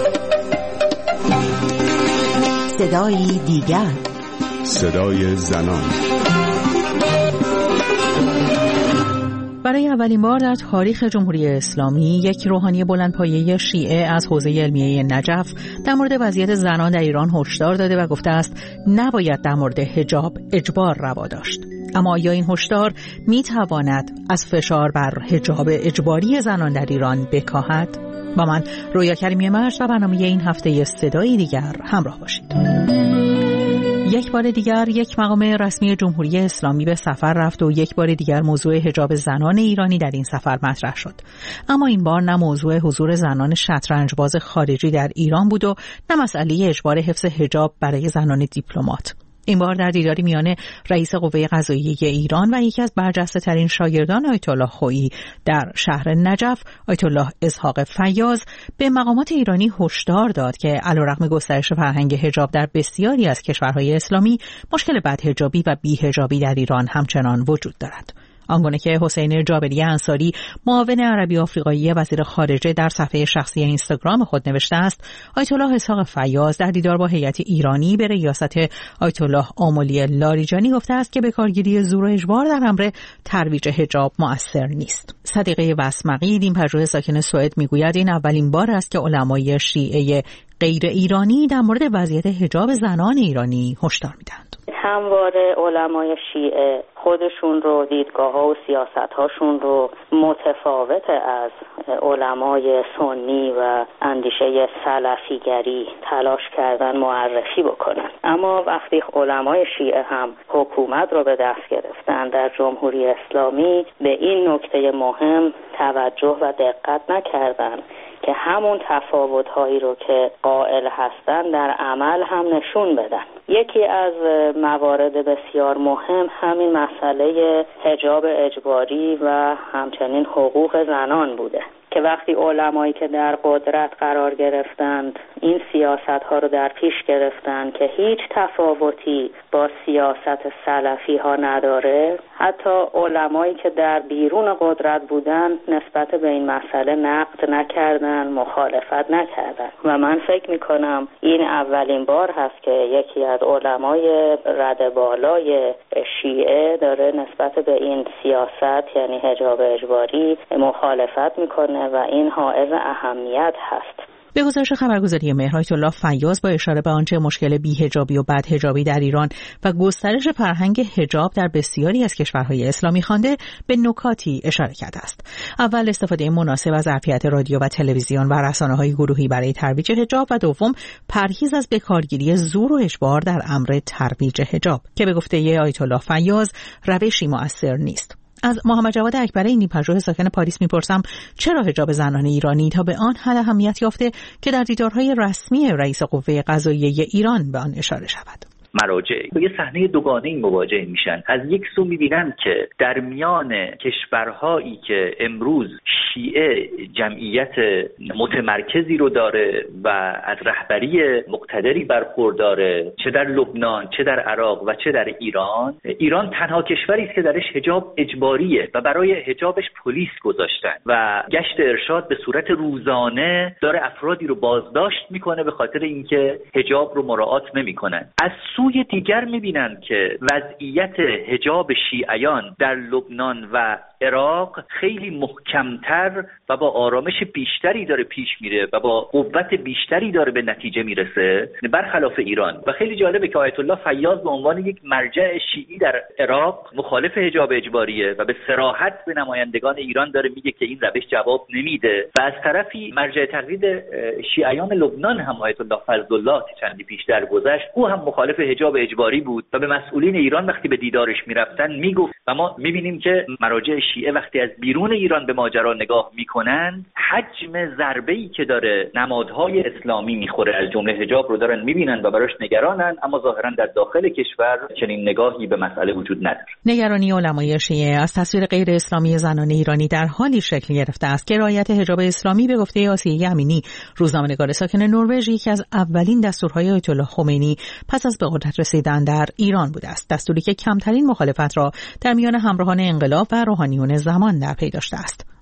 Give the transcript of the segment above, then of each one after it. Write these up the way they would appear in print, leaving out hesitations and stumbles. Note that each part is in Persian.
صدای دیگر، صدای زنان. برای اولین بار در تاریخ جمهوری اسلامی یک روحانی بلندپایه شیعه از حوزه علمیه نجف در مورد وضعیت زنان در ایران هشدار داده و گفته است نباید در مورد حجاب اجبار روا داشت. اما آیا این هشدار میتواند از فشار بر حجاب اجباری زنان در ایران بکاهد؟ با من رویا کریمی مرج و برنامه این هفته صدای دیگر همراه باشید. یک بار دیگر یک مقام رسمی جمهوری اسلامی به سفر رفت و یک بار دیگر موضوع حجاب زنان ایرانی در این سفر مطرح شد. اما این بار نه موضوع حضور زنان شطرنجباز خارجی در ایران بود و نه مسئله اجبار حفظ حجاب برای زنان دیپلمات. این بار در دیداری میان رئیس قوه قضاییه ایران و یکی از برجسته ترین شاگردان آیت الله خویی در شهر نجف، آیت الله اسحاق فیاض، به مقامات ایرانی هشدار داد که علیرغم گسترش فرهنگ حجاب در بسیاری از کشورهای اسلامی، مشکل بدحجابی و بی‌حجابی در ایران همچنان وجود دارد. آنگونه که حسین جابری انصاری، معاون عربی آفریقایی وزیر خارجه، در صفحه شخصی اینستاگرام خود نوشته است، آیت الله اسحاق فیاض در دیدار با هیئت ایرانی به ریاست آیت الله آملی لاریجانی گفته است که به کارگیری زور و اجبار در امر ترویج حجاب مؤثر نیست. صدیقه وسمقی، دین پژوه ساکن سوئد، میگوید این اولین بار است که علمای شیعه غیر ایرانی در مورد وضعیت حجاب زنان ایرانی هشدار میدهند. همواره علمای شیعه خودشون رو، دیدگاه‌ها و سیاست‌هاشون رو متفاوت از علمای سنی و اندیشه سلفیگری تلاش کردن معرفی بکنن. اما وقتی علمای شیعه هم حکومت رو به دست گرفتن در جمهوری اسلامی، به این نکته مهم توجه و دقت نکردن که همون تفاوت‌هایی رو که قائل هستن در عمل هم نشون بدن. یکی از موارد بسیار مهم همین مسئله حجاب اجباری و همچنین حقوق زنان بوده که وقتی علمایی که در قدرت قرار گرفتند این سیاست‌ها رو در پیش گرفتند که هیچ تفاوتی با سیاست سلفی ها نداره، حتی علمایی که در بیرون قدرت بودن نسبت به این مسئله نقد نکردن، مخالفت نکردن. و من فکر میکنم این اولین بار هست که یکی از علمای رده بالای شیعه داره نسبت به این سیاست، یعنی حجاب اجباری، مخالفت میکنه و این حائز اهمیت هست. به گزارش خبرگزاری مهر، آیت الله فیاض با اشاره به آنچه مشکل بی‌حجابی و بدحجابی در ایران و گسترش فرهنگ حجاب در بسیاری از کشورهای اسلامی خوانده، به نکاتی اشاره کرده است. اول، استفاده مناسب از ظرفیت رادیو و تلویزیون و رسانه‌های گروهی برای ترویج حجاب و دوم، پرهیز از بکارگیری زور و اجبار در امر ترویج حجاب که به گفته آیت الله فیاض روشی مؤثر نیست. از محمد جواد اکبری، دین پژوه ساکن پاریس، میپرسم چرا حجاب زنان ایرانی تا به آن حد اهمیت یافته که در دیدارهای رسمی رئیس قوه قضاییه ایران به آن اشاره شود؟ مراجع با یه صحنه دوگانه‌ای مواجه میشن. از یک سو میبینن که در میان کشورهایی که امروز شیعه جمعیت متمرکزی رو داره و از رهبری مقتدری برخورداره، چه در لبنان، چه در عراق و چه در ایران تنها کشوری است که درش حجاب اجباریه و برای حجابش پلیس گذاشتن و گشت ارشاد به صورت روزانه داره افرادی رو بازداشت میکنه به خاطر اینکه حجاب رو مراعات نمیکنن. از سوی دیگر میبینن که وضعیت حجاب شیعیان در لبنان و عراق خیلی محکمتر و با آرامش بیشتری داره پیش میره و با قوت بیشتری داره به نتیجه میرسه برخلاف ایران. و خیلی جالبه که آیت الله فیاض به عنوان یک مرجع شیعی در عراق مخالف حجاب اجباریه و به صراحت به نمایندگان ایران داره میگه که این روش جواب نمیده و از طرفی مرجع تقلید شیعیان لبنان هم آیت الله فضل الله چندی پیش درگذشت، او هم مخالف حجاب اجباری بود و به مسئولین ایران وقتی به دیدارش میرفتن میگفت. و ما میبینیم که مراجع شیعه وقتی از بیرون ایران به ماجرا نگاه میکنن، حجم ضربه‌ای که داره نمادهای اسلامی میخوره از جمله حجاب رو دارن میبینن و براش نگرانن، اما ظاهرا در داخل کشور چنین نگاهی به مسئله وجود نداره. نگرانی علمای شیعه از تصویر غیر اسلامی زنان ایرانی در حالی شکل گرفته است که رعایت حجاب اسلامی به گفته آسیه امینی، روزنامه‌نگار ساکن نروژ، یکی از اولین دستورهای آیت الله خمینی پس از به قدرت رسیدن در ایران بوده است. دستوری که کمترین مخالفت را در میان همراهان انقلاب و روحانیون زمان در پی داشته است.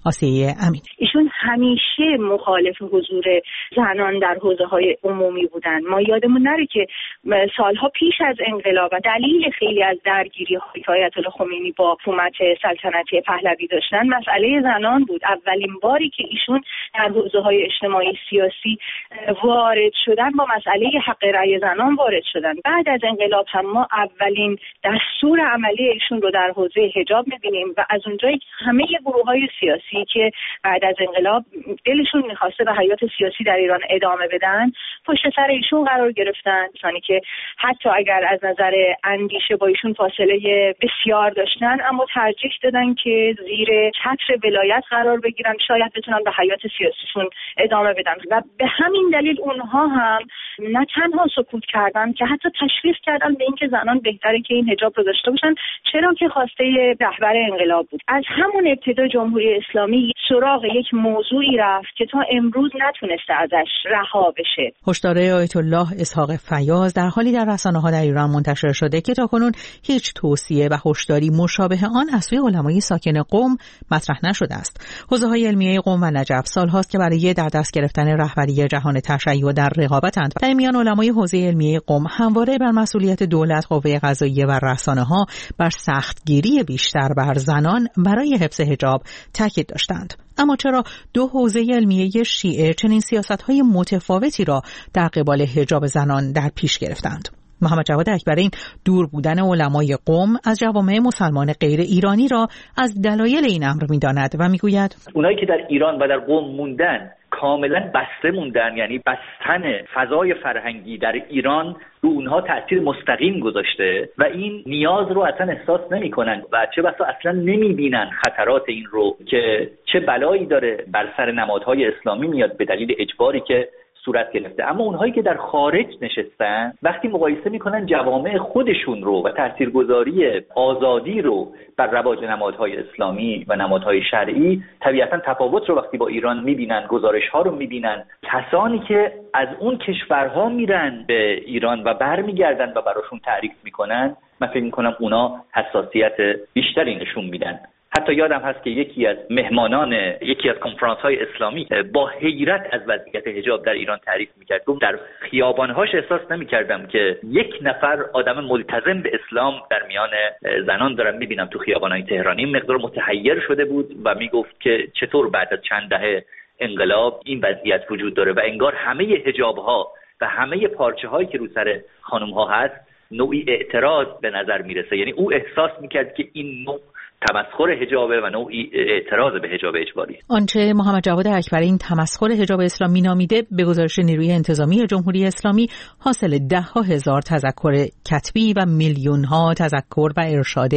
آسیه امین. ایشون همیشه مخالف حضور زنان در حوزه‌های عمومی بودن. ما یادمون نره که سالها پیش از انقلاب و دلیل خیلی از درگیری‌های که آیت الله خمینی با حکومت سلطنتی پهلوی داشتن مسئله زنان بود. اولین باری که ایشون در حوزه‌های اجتماعی سیاسی وارد شدن با مسئله حق رأی زنان وارد شدن. بعد از انقلاب هم ما اولین دستور عملی ایشون رو در حوزه حجاب می‌بینیم و از اونجایی همه گروه‌های سیاسی که بعد از انقلاب دلشون می‌خواسته به حیات سیاسی در ایران ادامه بدن پشت سر ایشون قرار گرفتن. کسانی که حتی اگر از نظر اندیشه با ایشون فاصله بسیار داشتن اما ترجیح دادن که زیر چتر ولایت قرار بگیرن، شاید بتونن به حیات سیاسیشون ادامه بدن و به همین دلیل اونها هم نه تنها سکوت کردن که حتی تشویق کردن به اینکه زنان بهتره که این حجاب رو داشته باشن، چرا که خواسته رهبر انقلاب بود. از همون ابتدا جمهوری اسلامی سراغ یک موضوعی رفت که تا امروز نتونسته ازش رها بشه. هشدار آیت الله اسحاق فیاض در حالی در رسانه‌ها در ایران منتشر شده که تاکنون هیچ توصیه و هشداری مشابه آن از سوی علمای ساکن قم مطرح نشده است. حوزه‌های علمیه قم و نجف سال‌هاست که برای در دست گرفتن رهبری جهان تشیع در رقابتند. در میان علمای حوزه علمیه قم همواره بر مسئولیت دولت، قوه قضاییه و رسانه‌ها بر سختگیری بیشتر بر زنان برای حفظ حجاب تاکید داشتند. اما چرا دو حوزه علمیه شیعه چنین سیاست‌های متفاوتی را در قبال حجاب زنان در پیش گرفتند؟ محمد جواد اکبرین دور بودن علمای قم از جوامع مسلمان غیر ایرانی را از دلایل این امر می‌داند و می‌گوید اونایی که در ایران و در قم موندن کاملا بسته موندن، یعنی بستن فضای فرهنگی در ایران رو اونها تأثیر مستقیم گذاشته و این نیاز رو اصلا احساس نمی‌کنن و چه بسا اصلا نمی‌بینن خطرات این رو که چه بلایی داره بر سر نمادهای اسلامی میاد به دلیل اجباری که صورت گرفته. اما اونهایی که در خارج نشستن وقتی مقایسه میکنن جوامع خودشون رو و تاثیرگذاری آزادی رو بر رواج نمادهای اسلامی و نمادهای شرعی، طبیعتا تفاوت رو وقتی با ایران میبینن، گزارش ها رو میبینن، کسانی که از اون کشورها میرن به ایران و برمیگردن و براشون تعریف میکنن، من فکر میکنم اونا حساسیت بیشتری نشون میدن. حتی یادم هست که یکی از مهمانان یکی از کنفرانس‌های اسلامی با حیرت از وضعیت حجاب در ایران تعریف می‌کرد. در خیابان‌هاش احساس نمی‌کردم که یک نفر آدم ملتزم به اسلام در میان زنان دارم می‌بینم تو خیابان‌های تهران. این مقدار متحیر شده بود و میگفت که چطور بعد از چند دهه انقلاب این وضعیت وجود داره و انگار همه حجاب‌ها و همه پارچه‌هایی که رو سر خانم‌ها هست نوعی اعتراض به نظر میرسه. یعنی او احساس می‌کرد که این نوع تمسخر حجابه و نوعی اعتراض به حجاب اجباری. آنچه محمد جواد اکبرین تمسخر حجاب اسلامی نامیده به گزارش نیروی انتظامی جمهوری اسلامی حاصل 10,000 تذکر کتبی و میلیون‌ها تذکر و ارشاد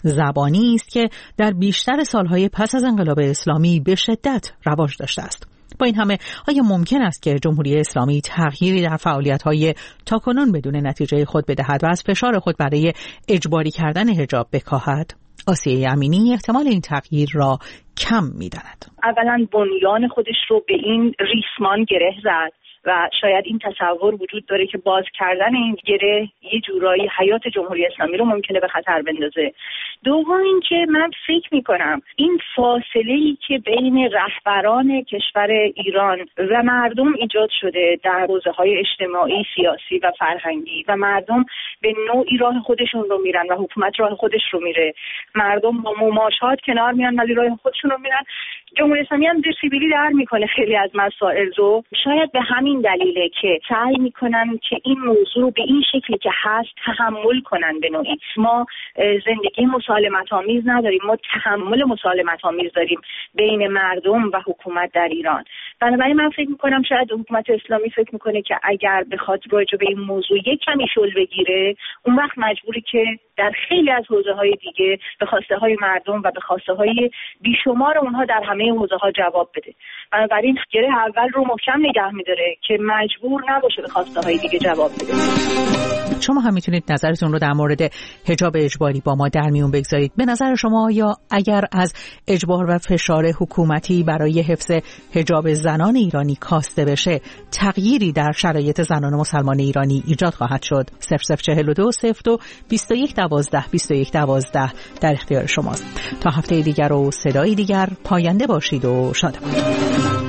زبانی است که در بیشتر سالهای پس از انقلاب اسلامی به شدت رواج داشته است. با این همه آیا ممکن است که جمهوری اسلامی تغییری در فعالیت‌های تاکنون بدون نتیجه خود بدهد و از فشار خود برای اجباری کردن حجاب بکاهد؟ آسیه امینی احتمال این تغییر را کم می‌داند. اولا بنیان خودش رو به این ریسمان گره زد و شاید این تصور وجود داره که باز کردن این گره یه جورایی حیات جمهوری اسلامی رو ممکنه به خطر بندازه. دوم اینکه من فکر میکنم این فاصله‌ای که بین رهبران کشور ایران و مردم ایجاد شده در حوزه‌های اجتماعی، سیاسی و فرهنگی و مردم به نوعی راه خودشون رو میرن و حکومت راه خودش رو میره، مردم با مماشات کنار میان ولی راه خودشون رو میرن. جمهوری اسلامی هم زیر سیبیلی در میکنه خیلی از مسائل رو. شاید به همین دلیله که سعی میکنن که این موضوع رو به این شکلی که هست تحمل کنن. به نوعی ما زندگی مسالمت آمیز نداریم، ما تحمل مسالمت آمیز داریم بین مردم و حکومت در ایران. بنابراین من فکر میکنم شاید حکومت اسلامی فکر میکنه که اگر بخواد راجع به این موضوع یک کمی شل بگیره، اون وقت مجبوری که در خیلی از حوزه‌های دیگه به خواسته‌های مردم و به خواسته‌های بیشمار اونها در همه حوزه‌ها جواب بده. بنابراین گره اول رو محکم نگه می‌داره که مجبور نباشه به خواسته‌های دیگه جواب بده. شما هم میتونید نظرتون رو در مورد حجاب اجباری با ما در میون بگذارید. به نظر شما یا اگر از اجبار و فشار حکومتی برای حفظ حجاب زنان ایرانی کاسته بشه، تغییری در شرایط زنان مسلمان ایرانی ایجاد خواهد شد؟ 0042 02 21 12 21 12 در اختیار شماست. تا هفته دیگر و صدای دیگر، پاینده باشید و شادمان.